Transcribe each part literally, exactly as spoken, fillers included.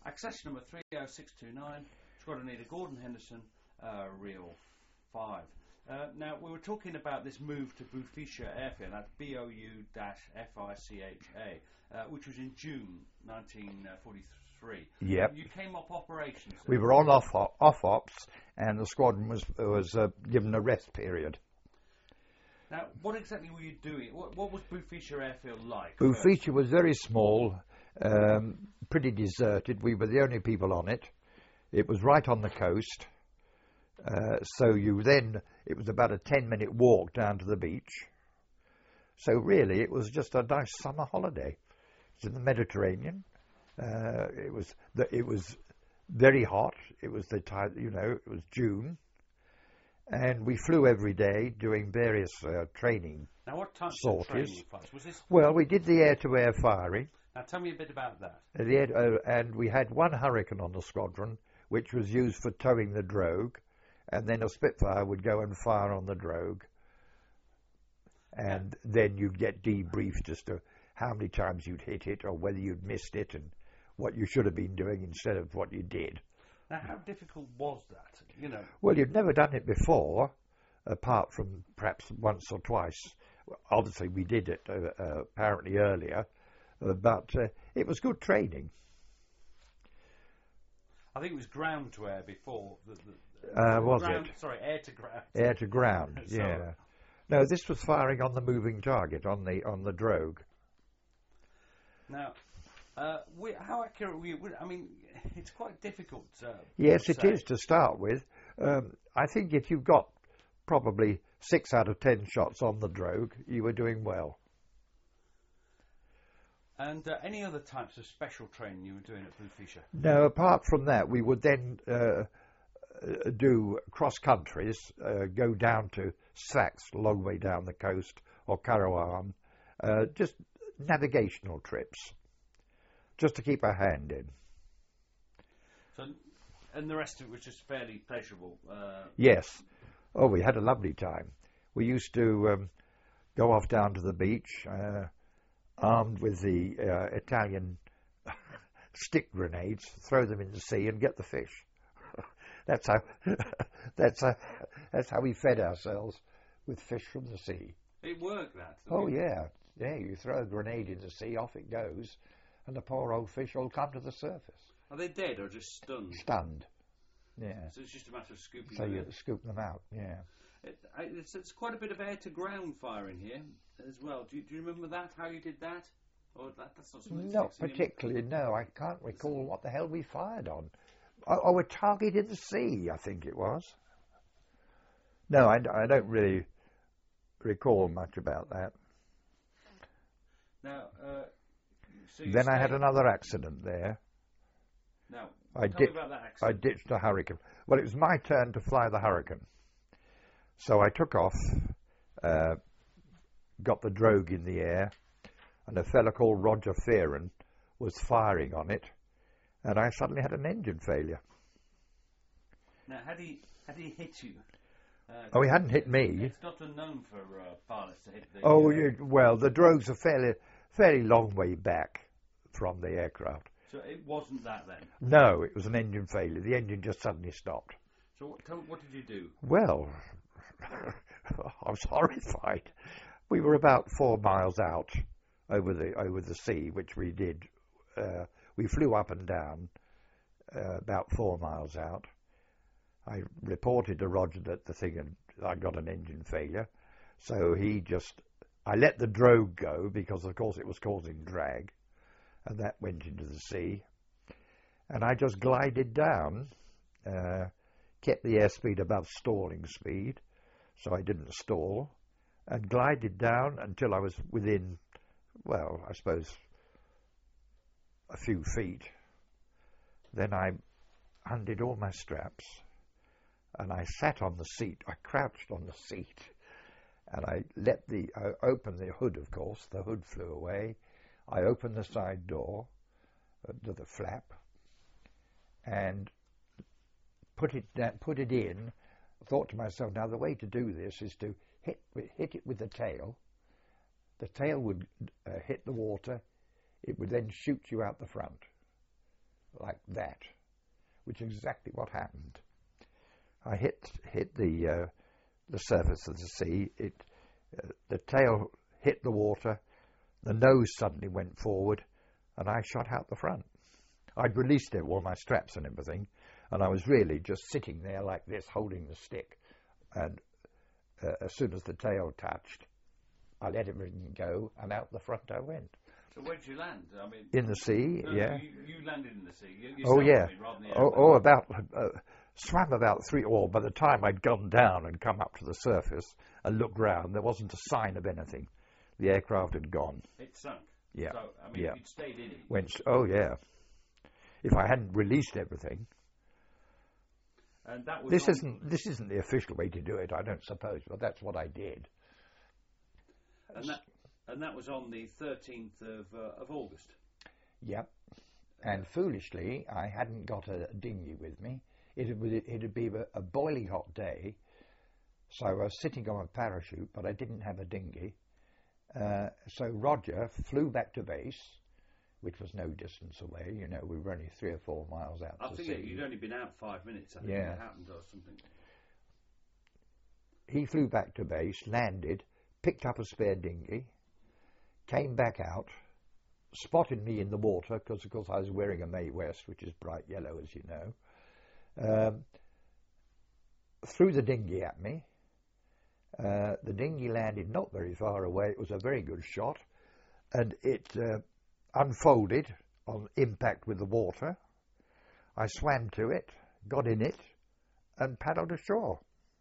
Accession number three oh six two nine, Squadron Leader Gordon Henderson, uh, Reel five. Uh, now, we were talking about this move to Bouficha Airfield, that's B O U F I C H A, uh, which was in June nineteen forty-three. Yep. You came up operations. We were on off, off ops, and the squadron was, was uh, given a rest period. Now, what exactly were you doing? What, what was Bouficha Airfield like? Bouficha was very small, um, pretty deserted. We were the only people on it. It was right on the coast. Uh, so you then, it was about a ten minute walk down to the beach. So really, it was just a nice summer holiday. It's in the Mediterranean. Uh, it was the, it was very hot. It was the time, you know, it was June. And we flew every day doing various uh, training Now, what types sorties. of training was, was this? Well, we did the air-to-air firing. Now, tell me a bit about that. Uh, the air, uh, and we had one Hurricane on the squadron, which was used for towing the drogue, and then a Spitfire would go and fire on the drogue. And yeah. then you'd get debriefed as to how many times you'd hit it or whether you'd missed it and what you should have been doing instead of what you did. Now, how difficult was that? You know. Well, you'd never done it before, apart from perhaps once or twice. Obviously, we did it uh, uh, apparently earlier, uh, but uh, it was good training. I think it was ground to air before. The, the, uh, was ground, it? Sorry, air to ground. Air to ground. Yeah. No, this was firing on the moving target on the on the drogue. Now. Uh, we, how accurate were you? I mean, it's quite difficult. Uh, yes, it say. is to start with. Um, I think if you've got probably six out of ten shots on the drogue, you were doing well. And uh, any other types of special training you were doing at Bouficha? No, apart from that, we would then uh, do cross countries, uh, go down to Sfax, a long way down the coast, or Karawan, uh, just navigational trips. Just to keep our hand in. So, and the rest of it was just fairly pleasurable. Uh, yes. Oh, we had a lovely time. We used to um, go off down to the beach, uh, armed with the uh, Italian stick grenades, throw them in the sea, and get the fish. that's how. that's how. That's how we fed ourselves, with fish from the sea. It worked, that. Oh yeah, yeah. You throw a grenade in the sea, off it goes. And the poor old fish all come to the surface. Are they dead or just stunned? Stunned, yeah. So it's just a matter of scooping so them you in. scoop them out, yeah. It, it's, it's quite a bit of air-to-ground firing here as well. Do you, do you remember that, how you did that? Or that, that's not something Not particularly, no. I can't recall what the hell we fired on. Oh, oh, a target in the sea, I think it was. No, I, I don't really recall much about that. Now... Uh, So then I had another accident there. Now, I tell did, me about that I accident. ditched a Hurricane. Well, it was my turn to fly the Hurricane. So I took off, uh, got the drogue in the air, and a fella called Roger Fearon was firing on it, and I suddenly had an engine failure. Now, had he, had he hit you? Uh, oh, he hadn't hit me. It's not unknown for uh, pilots to hit the... Oh, uh, you, well, the drogues are fairly, fairly long way back from the aircraft. So it wasn't that then? No, it was an engine failure. The engine just suddenly stopped. So what, tell, what did you do? Well, I was horrified. We were about four miles out over the over the sea, which we did. Uh, we flew up and down uh, about four miles out. I reported to Roger that the thing had, I got an engine failure, so he just, I let the drogue go because of course it was causing drag, and that went into the sea, and I just glided down, uh, kept the airspeed above stalling speed, so I didn't stall, and glided down until I was within, well, I suppose a few feet. Then I undid all my straps, and I sat on the seat. I crouched on the seat, and I let the I opened the hood. Of course, the hood flew away. I opened the side door uh, to the flap, and put it down, put it in. Thought to myself, now the way to do this is to hit hit it with the tail. The tail would uh, hit the water. It would then shoot you out the front. like that, which is exactly what happened. I hit hit the uh, the surface of the sea. It uh, the tail hit the water, the nose suddenly went forward, and I shot out the front. I'd released it, all my straps and everything, and I was really just sitting there like this, holding the stick. And uh, as soon as the tail touched, I let everything go, and out the front I went. So where did you land? I mean, in the sea, no, yeah. You, you landed in the sea. You, Oh yourself, yeah. I mean, rather than the Oh, airplane. oh, about uh, swam about three. Or by the time I'd gone down and come up to the surface and looked round, there wasn't a sign of anything. The aircraft had gone. It sunk. Yeah. So I mean, Yeah. if you'd stayed in it. Went. Oh yeah. If I hadn't released everything. And that was This on, isn't this isn't the official way to do it, I don't suppose, but that's what I did. And that and that was on the thirteenth of uh, of August. Yep. And foolishly, I hadn't got a dinghy with me. It had, it had been a, a boiling hot day, so I was sitting on a parachute, but I didn't have a dinghy. Uh, so Roger flew back to base, which was no distance away. You know, we were only three or four miles out I to think sea. you'd only been out five minutes. I think Yeah. it happened or something. He flew back to base, landed, picked up a spare dinghy, came back out, spotted me in the water, because of course I was wearing a Mae West, which is bright yellow, as you know, um, threw the dinghy at me. Uh, the dinghy landed not very far away. It was a very good shot, and it uh, unfolded on impact with the water. I swam to it, got in it, and paddled ashore.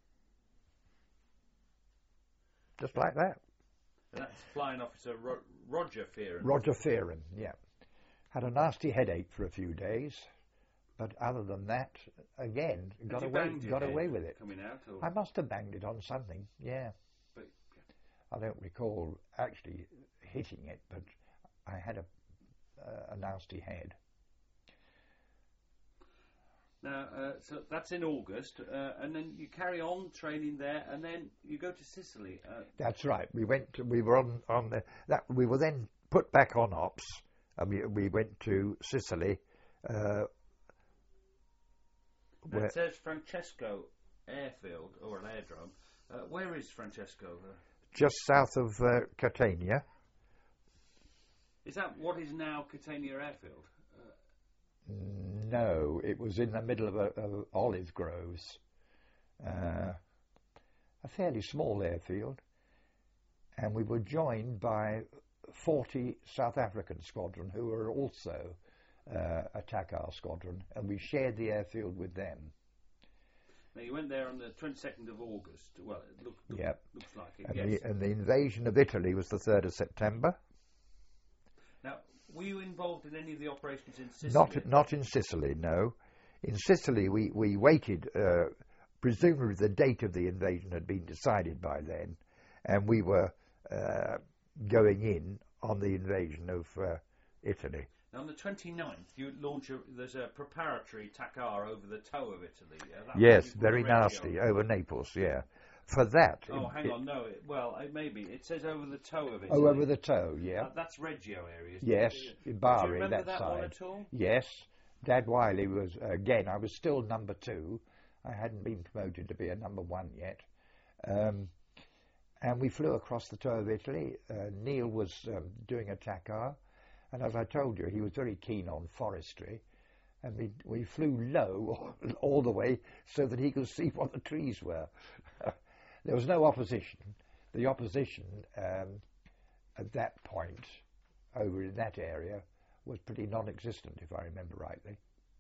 Just like that. And that's Flying Officer Ro- Roger Fearon. Roger Fearon, yeah. Had a nasty headache for a few days, but other than that, again, Had got you away banged your got head away with it. Coming out, or? I must have banged it on something, yeah. But, I don't recall actually hitting it, but I had a, uh, a nasty head. Now, uh, so that's in August, uh, and then you carry on training there, and then you go to Sicily. Uh, That's right. We went. To, we were on on the that. We were then put back on ops, and we we went to Sicily. Uh, where, it says Francesco Airfield, or an airdrome. Uh, where is Francesco? Uh, just south of uh, Catania. is that what is now Catania Airfield? No, it was in the middle of, a, of olive groves. Uh, a fairly small airfield, and we were joined by forty South African squadron who were also uh, a TACAR squadron, and we shared the airfield with them. Now, you went there on the twenty-second of August. Well, it look, look, Yep. looks like it, And, yes. the, and the invasion of Italy was the third of September. Now, were you involved in any of the operations in Sicily? Not not in Sicily, no. In Sicily, we, we waited, uh, presumably the date of the invasion had been decided by then, and we were uh, going in on the invasion of uh, Italy. Now, on the twenty-ninth, you launch a, there's a preparatory TACAR over the toe of Italy. Yeah, that Yes, was very Reggio. nasty, over Naples, yeah. For that... Oh, it- hang it- on, no, it, well, it maybe. It says over the toe of Italy. Oh, over the toe, yeah. Uh, that's Reggio area, isn't Yes, it? in Do Bari, you remember that that side. one at all? Yes, Dad Wiley was, again, I was still number two. I hadn't been promoted to be a number one yet. Um, and we flew across the toe of Italy. Uh, Neil was um, doing a TACAR, and as I told you, he was very keen on forestry. And we, we flew low all the way so that he could see what the trees were. There was no opposition. The opposition um, at that point, over in that area, was pretty non-existent, if I remember rightly.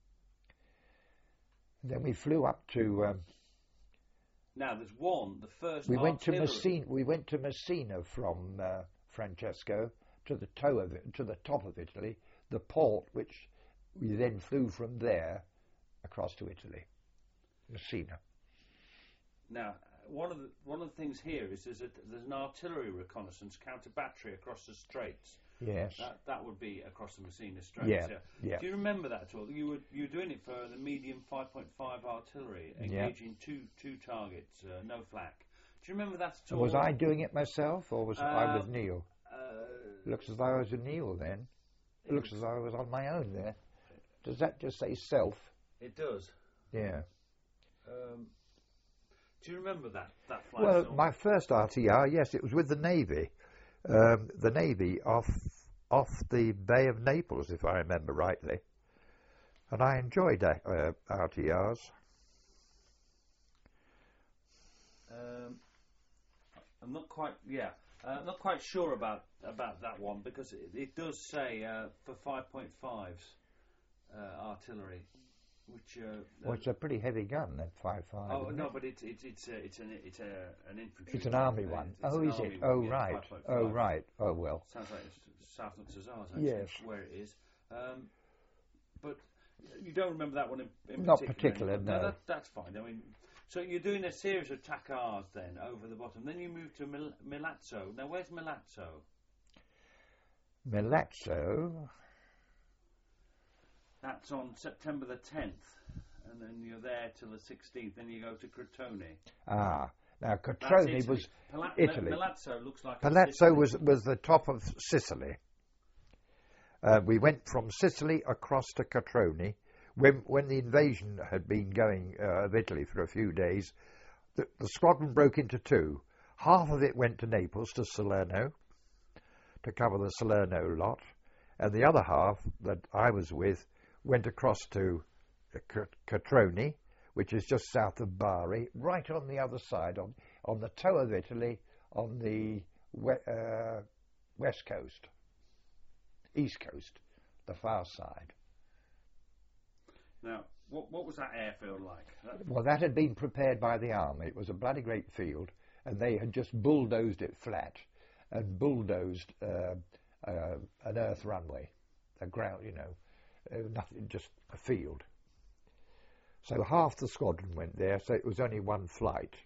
And then we flew up to. Um, Now, there's one, the first we went to artillery. Messina. We went to Messina from uh, Francesco to the toe of it, to the top of Italy, the port, which we then flew from there across to Italy, Messina. Now, one of the one of the things here is there's, a, there's an artillery reconnaissance counter battery across the straits. Yes. That that would be across the Messina Straits. Yeah, yeah. Do you remember that at all? You were you were doing it for the medium five point five artillery, engaging two two targets, uh, no flak. Do you remember that at all? Was I doing it myself, or was I Uh, with Neil? Uh, Looks as though I was with Neil then. It looks as though I was on my own there. Does that just say self? It does. Yeah. Um, do you remember that that flight? Well, song? my first R T R, yes, it was with the Navy. Um, the Navy off off the Bay of Naples, if I remember rightly. And I enjoyed uh, R T Rs. Um, I'm not quite, yeah, uh, not quite sure about about that one because it, it does say uh, for five point fives uh, artillery, which uh, Well, it's a pretty heavy gun, that five five. oh isn't no, it? but it's it's it's a, it's an it's a, an infantry. It's an gun. army Uh, one. it's- it's Oh, an is army it? one, Oh, yeah, right. five point Oh, five. right. Oh, well. Sounds like it's South of Cesars, Yes. where it is. Um, but you don't remember that one in, in Not particular? particular, no. that, that's fine. I mean, so you're doing a series of Takars then over the bottom. Then you move to Mil- Milazzo. Now, where's Milazzo? Milazzo. That's on September the tenth, and then you're there till the sixteenth. Then you go to Crotone. Ah. Now, That's Crotone Italy. was Pala- Italy. Milazzo looks like a Palazzo Sicily. was, was the top of Sicily. Uh, we went from Sicily across to Catrone. When, when the invasion had been going uh, of Italy for a few days, the, the squadron broke into two. Half of it went to Naples, to Salerno, to cover the Salerno lot, and the other half that I was with went across to Catrone, which is just south of Bari, right on the other side, on, on the toe of Italy, on the we, uh, west coast, east coast, the far side. Now, what what was that airfield like? That, Well, that had been prepared by the army. It was a bloody great field, and they had just bulldozed it flat and bulldozed uh, uh, an earth runway, a ground, you know, uh, nothing, just a field. So half the squadron went there, so it was only one flight.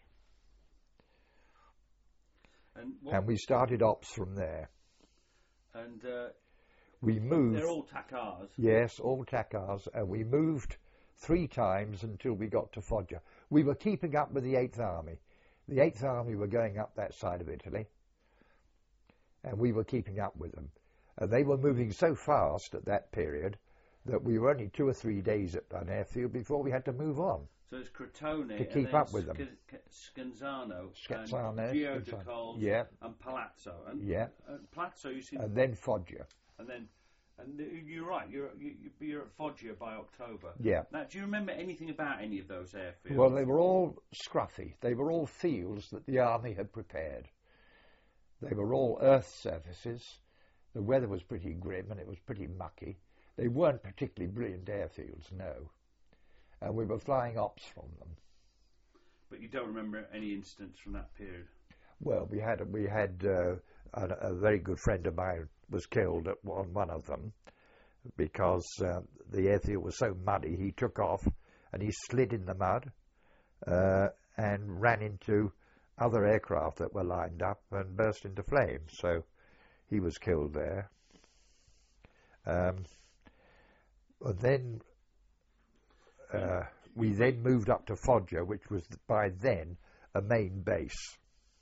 and what, And we started ops from there. and uh, We moved, they're all Takars. yes, all Takars, and we moved three times until we got to Foggia. We were keeping up with the eighth Army. The eighth Army were going up that side of Italy, and we were keeping up with them. And they were moving so fast at that period that we were only two or three days at an airfield before we had to move on. So it's Crotone To and keep then up with them. Sc- Scanzano, Scherzano, and Gio Scherzano. de Cols Yeah, and Palazzo. And, yeah, and Palazzo, you see, and then Foggia. and then, and you're right, you're you, you're at Foggia by October. Yeah. Now, do you remember anything about any of those airfields? Well, they were all scruffy. They were all fields that the army had prepared. They were all earth surfaces. The weather was pretty grim and it was pretty mucky. They weren't particularly brilliant airfields, no. And we were flying ops from them. But you don't remember any incidents from that period? Well, we had we had uh, a, a very good friend of mine was killed at one, one of them because uh, the airfield was so muddy. He took off and he slid in the mud uh, and ran into other aircraft that were lined up and burst into flames. So he was killed there. Um, and then uh, we then moved up to Foggia, which was by then a main base.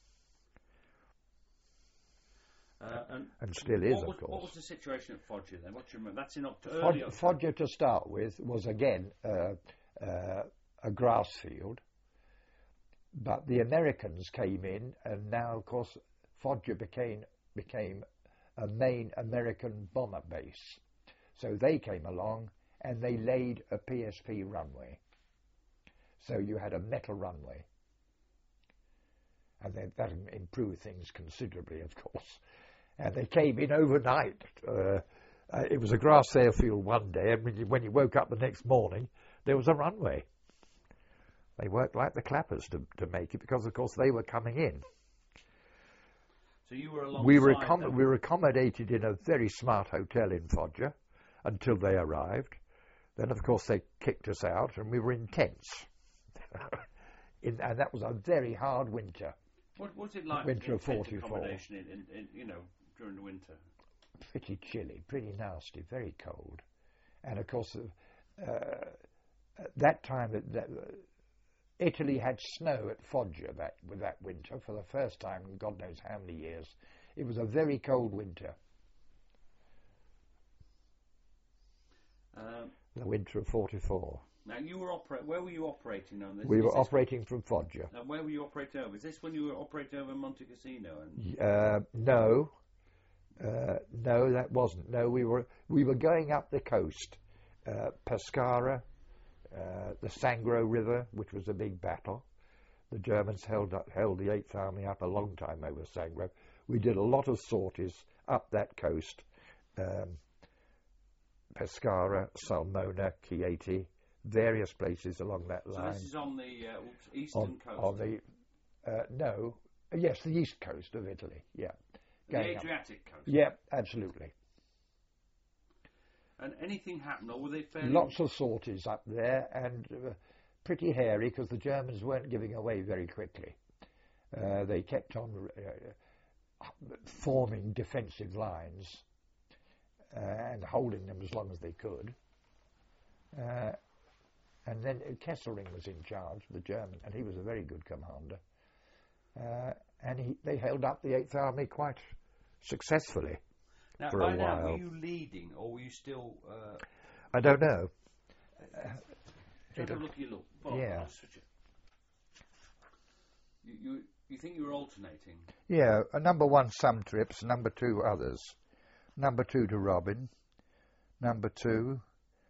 Uh, and And still is, what of was, course. What was the situation at Foggia then? What do you remember? That's in October. Fog- Foggia, to start with, was again uh, uh, a grass field. But the Americans came in, and now, of course, Foggia became became a main American bomber base. So they came along and they laid a P S P runway. So you had a metal runway. And then that improved things considerably, of course. And they came in overnight. Uh, uh, it was a grass airfield one day, and when you, when you woke up the next morning, there was a runway. They worked like the clappers to, to make it because, of course, they were coming in. So you were alongside We were, accom- them. we were accommodated in a very smart hotel in Foggia until they arrived. Then, of course, they kicked us out, and we were in tents. in, and that was a very hard winter. What was it like? Winter in of tent forty-four. accommodation in, in, in, you know, during the winter? Pretty chilly, pretty nasty, very cold. And, of course, uh, at that time, that, that, uh, Italy had snow at Foggia that, with that winter for the first time in God knows how many years. It was a very cold winter. Um, the winter of forty-four. Now, you were opera- where were you operating on this? We Is were this- operating from Foggia. And where were you operating over? Is this when you were operating over Monte Cassino? And Uh, no, uh, no, that wasn't. No, we were we were going up the coast, uh, Pescara, uh, the Sangro River, which was a big battle. The Germans held up, held the Eighth Army up a long time over Sangro. We did a lot of sorties up that coast, um, Pescara, Salmona, Chieti, various places along that so line. this is on the uh, oops, eastern on, coast. on the uh, no, yes, the east coast of Italy. Yeah, the going up. Adriatic coast. Yeah, absolutely. And anything happened, or were they fairly... Lots of sorties up there, and uh, pretty hairy because the Germans weren't giving away very quickly. Uh, they kept on uh, forming defensive lines uh, and holding them as long as they could. Uh, and then Kesselring was in charge, the German, and he was a very good commander. Uh, and he, they held up the Eighth Army quite successfully. Now, for by a now, while. were you leading, or were you still... Uh, I don't know. try to It'll- look at your look. Well, yeah. I'll switch it. You, you, you think you were alternating? Yeah, a number one some trips, number two others. Number two to Robin. Number two.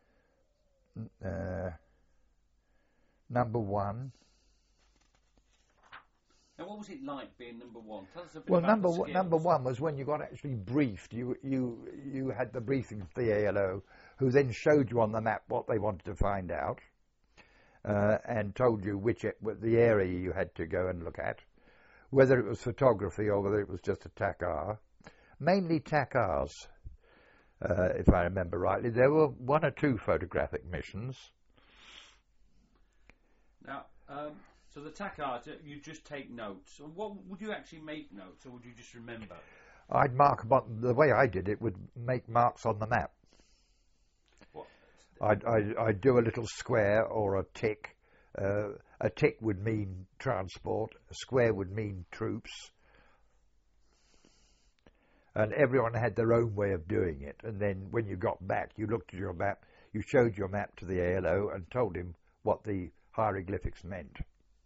Uh, number one. Now, what was it like being number one? Tell us a bit Well, about number the one, number skills. one was when you got actually briefed. You you you had the briefing from the A L O, who then showed you on the map what they wanted to find out, uh, and told you which it, the area you had to go and look at, whether it was photography or whether it was just a T A C R. Mainly T A C Rs, uh, if I remember rightly. There were one or two photographic missions. Now, um, so the T A C Rs, you just take notes. And what would you actually make notes, or would you just remember? I'd mark 'em on, the way I did it would make marks on the map. What? I'd, I'd, I'd do a little square or a tick. Uh, a tick would mean transport, a square would mean troops. And everyone had their own way of doing it. And then when you got back, you looked at your map, you showed your map to the A L O and told him what the hieroglyphics meant.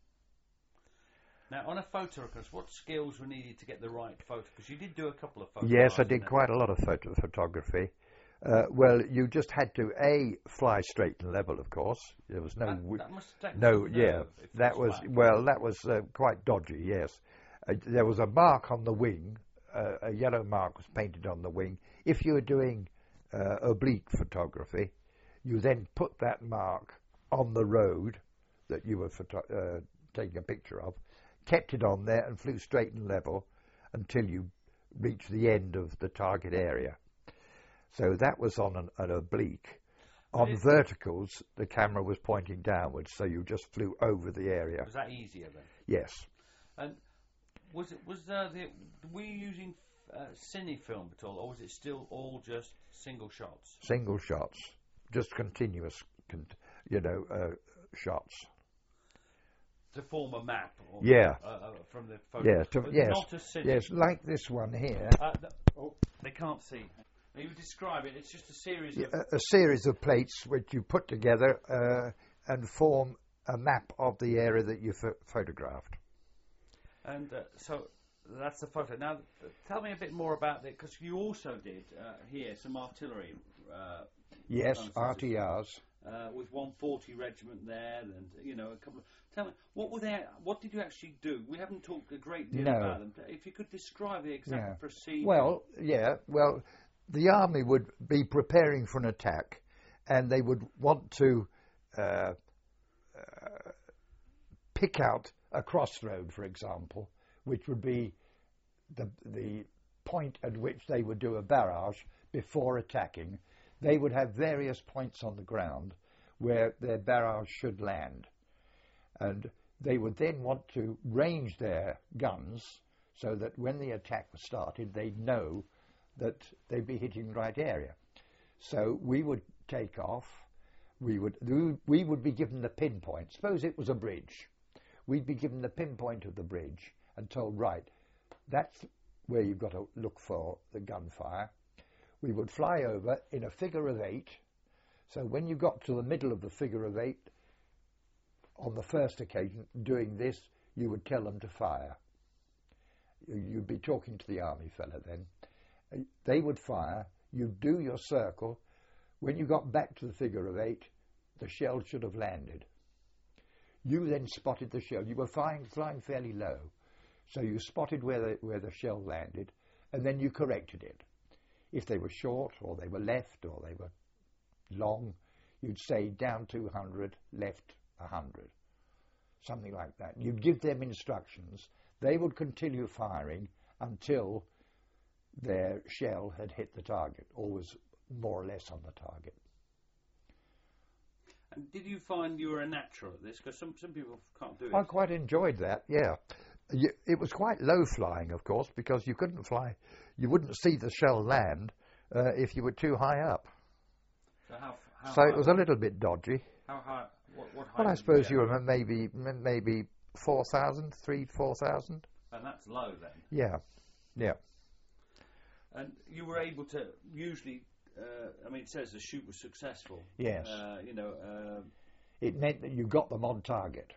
Now, on a photographers, what skills were needed to get the right photo? Because you did do a couple of photos. Yes, I did quite a lot of photo photography. Uh, well, you just had to, A, fly straight and level, of course. There was no... That, w- that must have taken no, some yeah, nerve if it that was, flat. well, that was uh, quite dodgy, yes. Uh, there was a mark on the wing, uh, a yellow mark was painted on the wing. If you were doing uh, oblique photography, you then put that mark on the road that you were photo- uh, taking a picture of, kept it on there and flew straight and level until you reached the end of the target area. So that was on an, an oblique. On it- verticals, the camera was pointing downwards, so you just flew over the area. Was that easier then? Yes. And was it was uh, the were you using uh, cine film at all, or was it still all just single shots? Single shots, just continuous, con- you know, uh, shots. To form a map, or, Yeah. uh, uh, from the photo. Yes, to, But yes, not a cine. yes, like this one here. Uh, th- oh, they can't see. Now, you describe it. It's just a series Yeah, of. a, a series of plates which you put together uh, and form a map of the area that you ph- photographed. And uh, so that's the photo. Now, th- tell me a bit more about it, because you also did uh, here some artillery. Uh, Yes, Nonsense. R T Rs. uh, with one forty regiment there, and you know a couple of. Tell me, what were they? What did you actually do? We haven't talked a great deal No. about them. If you could describe the exact Yeah. procedure. Well, yeah, well, the army would be preparing for an attack, and they would want to uh, uh, pick out a crossroad, for example, which would be the the point at which they would do a barrage before attacking. They would have various points on the ground where their barrage should land, and they would then want to range their guns so that when the attack was started, they'd know that they'd be hitting the right area. So we would take off. We would we would be given the pinpoint. Suppose it was a bridge. We'd be given the pinpoint of the bridge and told, right, that's where you've got to look for the gunfire. We would fly over in a figure of eight So when you got to the middle of the figure of eight, on the first occasion, doing this, you would tell them to fire. You'd be talking to the army fella then. They would fire, you'd do your circle. When you got back to the figure of eight, the shell should have landed. You then spotted the shell. You were flying, flying fairly low, so you spotted where the, where the shell landed, and then you corrected it. If they were short, or they were left, or they were long, you'd say down two hundred, left one hundred, something like that. You'd give them instructions. They would continue firing until their shell had hit the target, or was more or less on the target. And did you find you were a natural at this? Because some, some people can't do it. I quite enjoyed that, yeah. You, it was quite low flying, of course, because you couldn't fly, you wouldn't see the shell land uh, if you were too high up. So, how, how so high it was a little bit dodgy. How high? What, what height Well, I did suppose you you get? were maybe maybe four thousand, three, four thousand. And that's low then. Yeah, yeah. And you were able to usually. Uh, I mean, it says the shoot was successful. Yes. Uh, you know. Uh, It meant that you got them on target.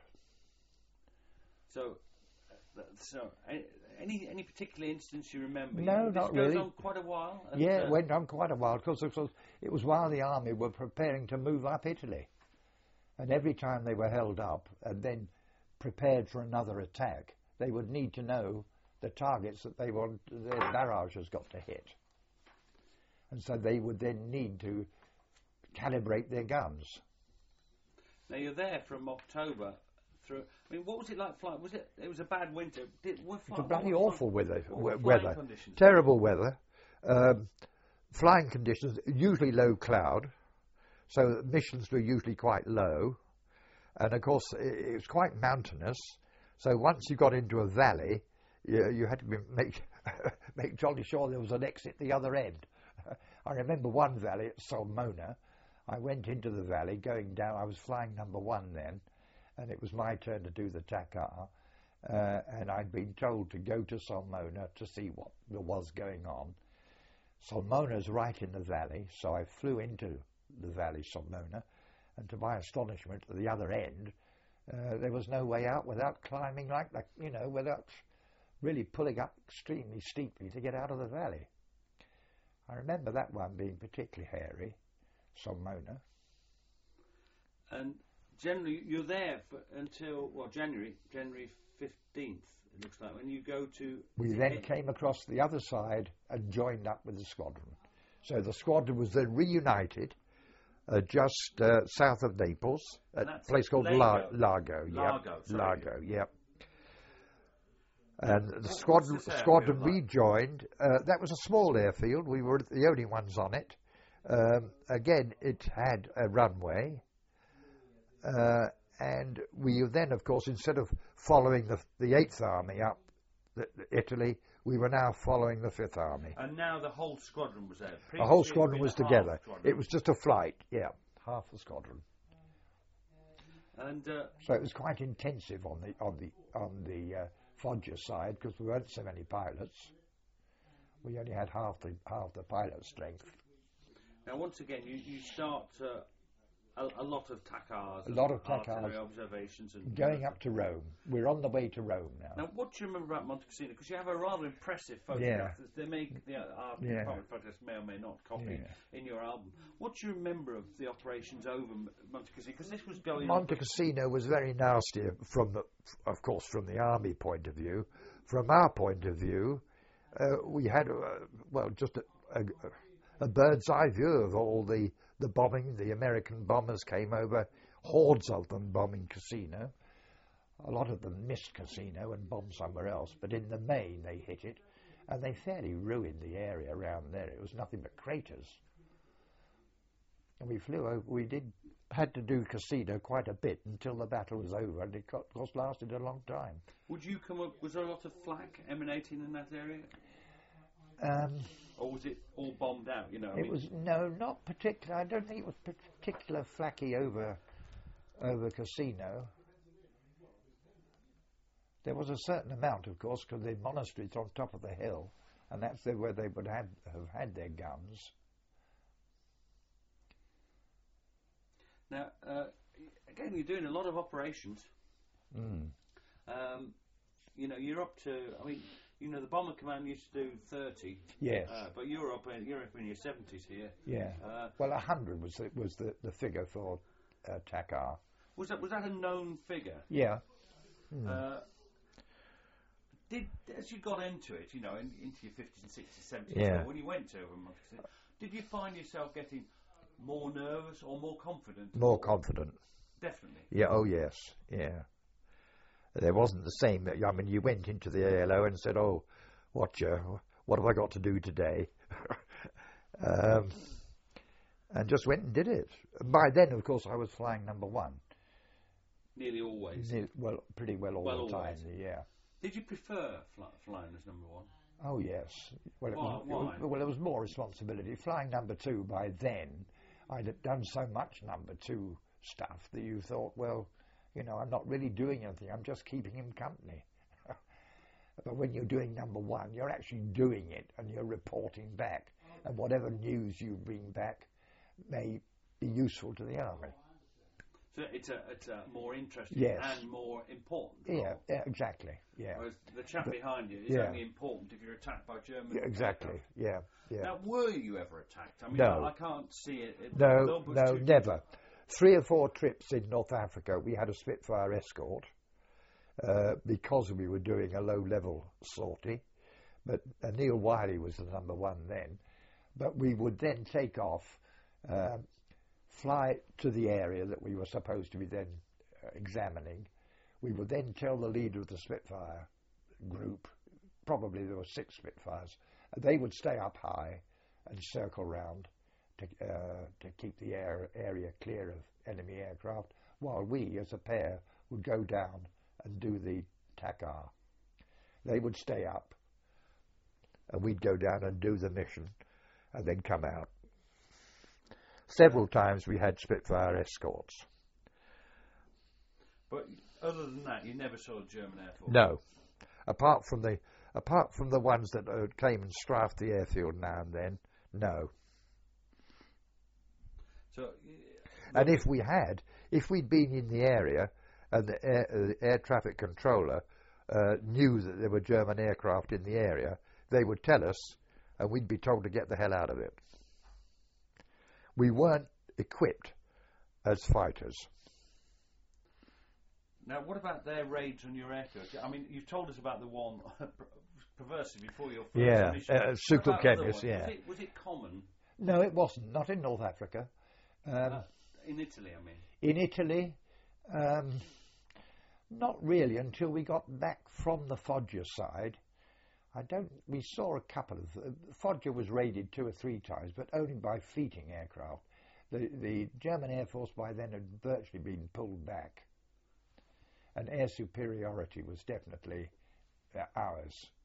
so, uh, so any any particular instance you remember? No, this not goes really. on quite a while. And, Yeah, uh, it went on quite a while because it was, it was while the army were preparing to move up Italy. And every time they were held up and then prepared for another attack, they would need to know the targets that they want their barrages got to hit. And so they would then need to calibrate their guns. Now you're there from October through. I mean, what was it like flying? Was it? It was a bad winter. Did, what, It was what, bloody what, awful weather. what were we- flying weather. conditions? Terrible weather. Um, flying conditions, usually low cloud. So missions were usually quite low. And of course, it, it was quite mountainous. So once you got into a valley, you, you had to be, make, make jolly sure there was an exit the other end. I remember one valley at Sulmona. I went into the valley going down. I was flying number one then, and it was my turn to do the Takar. Uh, and I'd been told to go to Sulmona to see what there was going on. Sulmona's right in the valley, so I flew into the valley, Sulmona, and to my astonishment, at the other end, uh, there was no way out without climbing like that, you know, without really pulling up extremely steeply to get out of the valley. I remember that one being particularly hairy, Sulmona. And generally, you're there for, until well January, January fifteenth. It looks like when you go to. We to then hit- came across the other side and joined up with the squadron. So the squadron was then reunited uh, just uh, south of Naples, at And a that's place at called Lago. La- Largo. Yep. Largo, sorry. Largo, yep. And the what's squadron, this airfield squadron like? we joined, uh, that was a small airfield. We were the only ones on it. Um, again, it had a runway. Uh, and we then, of course, instead of following the, the eighth Army up the, the Italy, we were now following the fifth Army. And now the whole squadron was there. The whole Previously, squadron it'd was been a together. half squadron. It was just a flight, yeah, half the squadron. And uh, So it was quite intensive on the on the on the uh, Foggia side because we weren't so many pilots. We only had half the half the pilot strength. now, once again, you you start uh, a, a lot of Takars, A lot of artillery Takars. observations, and Going up to Rome, we're on the way to Rome now. Now, what do you remember about Monte Cassino? Because you have a rather impressive Yeah. photograph that they may, you know, our Yeah. department photographs may or may not copy Yeah. in your album. What do you remember of the operations over M- Monte Cassino? Because this was going Monte on. Cassino was very nasty from the, of course, from the army point of view. From our point of view, uh, we had uh, well just a, a, a bird's eye view of all the the bombing. The American bombers came over, hordes of them bombing Cassino. A lot of them missed Cassino and bombed somewhere else, but in the main they hit it, and they fairly ruined the area around there. It was nothing but craters. And we flew over, we did, had to do Cassino quite a bit until the battle was over, and it got, of course lasted a long time. Would you come up? Was there a lot of flak emanating in that area, Um, or was it all bombed out? You know, I it mean, was, no, not particular, I don't think it was particular flacky over, over Cassino. There was a certain amount, of course, because the monastery's on top of the hill, and that's the, where they would have, have had their guns. Now, uh, again, you're doing a lot of operations. Mm. Um, you know, you're up to, I mean, you know, the Bomber Command used to do thirty. Yes. Uh, but you're up, in, you're up in your seventies here. Yeah. Uh, well, one hundred was the, was the, the figure for uh, T A C R. Was that was that a known figure? Yeah. Mm. Uh, did as you got into it, you know, in, into your fifties and sixties, seventies, Yeah. when you went to them, did you find yourself getting more nervous or more confident? More confident. Definitely. Yeah. Oh yes. Yeah. There wasn't the same. I mean, you went into the A L O and said, "Oh, what you, what have I got to do today?" um, and just went and did it. By then, of course, I was flying number one. Nearly always. Ne- well, pretty well all Well, the always. time. Yeah. Did you prefer fly, flying as number one? Oh yes. Well, it Why- was, why? it was- well, it was more responsibility. Flying number two. By then, I'd had done so much number two stuff that you thought, well, you know, I'm not really doing anything. I'm just keeping him company. But when you're doing number one, you're actually doing it and you're reporting back. And whatever news you bring back may be useful to the army. So it's a it's a more interesting Yes. and more important. Yeah, role. yeah, exactly. Yeah, Whereas the chap behind you is yeah. only important if you're attacked by German. yeah exactly. aircraft. Yeah, yeah. Now, were you ever attacked? I mean, No. I, I can't see it. it No, the was no, too- never. Three or four trips in North Africa, we had a Spitfire escort uh, because we were doing a low-level sortie. But uh, Neil Wiley was the number one then. But we would then take off, uh, fly to the area that we were supposed to be then uh, examining. We would then tell the leader of the Spitfire group, probably there were six Spitfires, they would stay up high and circle round to, uh, to keep the air, area clear of enemy aircraft, while we, as a pair, would go down and do the T A C R. They would stay up, and we'd go down and do the mission, and then come out. Several times we had Spitfire escorts. But other than that, you never saw the German Air Force. No, apart from the apart from the ones that uh, came and strafed the airfield now and then, no. So, And if we had, if we'd been in the area and the air, uh, the air traffic controller uh, knew that there were German aircraft in the area, they would tell us, and we'd be told to get the hell out of it. We weren't equipped as fighters. now, what about their raids on your airfield? I mean, you've told us about the one perversely before your first Yeah, mission. uh, What Sukul about other Kemis, ones? yeah. Was it, was it common No, it wasn't. Not in North Africa. Um, uh, in Italy? I mean, In Italy, um, not really until we got back from the Foggia side. I don't. We saw a couple of. Uh, Foggia was raided two or three times, but only by Feating aircraft. The the German Air Force by then had virtually been pulled back, and air superiority was definitely uh, ours.